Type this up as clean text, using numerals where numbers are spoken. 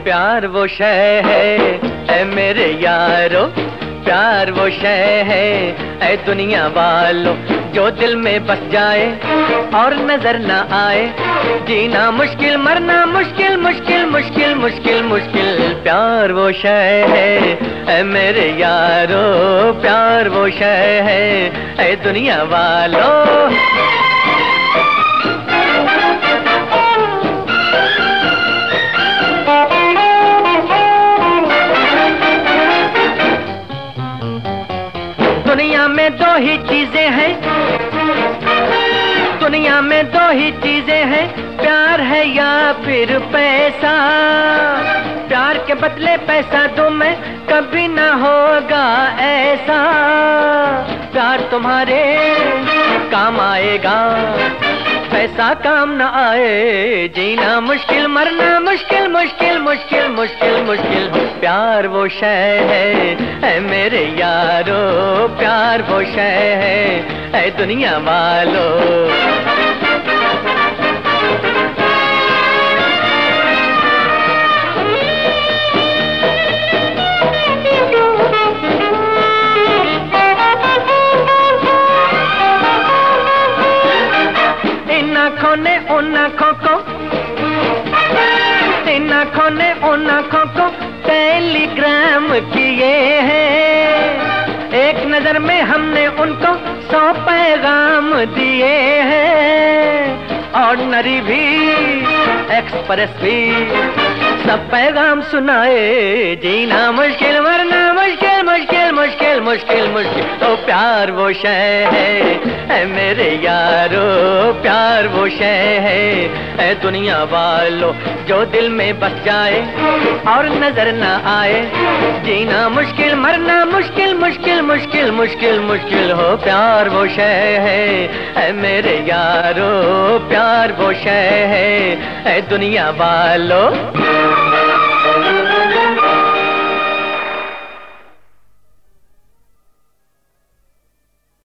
प्यार वो शय है ऐ मेरे यारो, प्यार वो शय है ऐ दुनिया वालों, जो दिल में बस जाए और नजर ना आए। जीना मुश्किल, मरना मुश्किल, मुश्किल मुश्किल मुश्किल मुश्किल। प्यार वो शय है ऐ मेरे यारो, प्यार वो शय है ऐ दुनिया वालों। दुनिया में दो ही चीजें हैं, दुनिया में दो ही चीजें हैं, प्यार है या फिर पैसा। प्यार के बदले पैसा दूं मैं, कभी ना होगा ऐसा। प्यार तुम्हारे काम आएगा, पैसा काम न आए। जीना मुश्किल, मरना मुश्किल, मुश्किल मुश्किल मुश्किल मुश्किल। प्यार वो शय है ऐ मेरे यारो, प्यार वो शय है ऐ दुनिया वालों। आँखों ने उन आँखों को, इन आँखों ने उन आँखों को टेलीग्राम किए हैं। एक नजर में हमने उनको 100 पैगाम दिए हैं। ऑर्डिनरी भी, एक्सप्रेस भी, सब पैगाम सुनाए। जीना मुश्किल, मरना मुश्किल, मुश्किल मुश्किल मुश्किल मुश्किल। तो प्यार वो शय है ऐ मेरे यारो, प्यार वो शय है ऐ दुनिया वालों, जो दिल में बस जाए और नजर ना आए। जीना मुश्किल, मरना मुश्किल, मुश्किल मुश्किल मुश्किल मुश्किल। हो प्यार वो शय है ऐ मेरे यारो, प्यार वो शय है ऐ दुनिया वालों।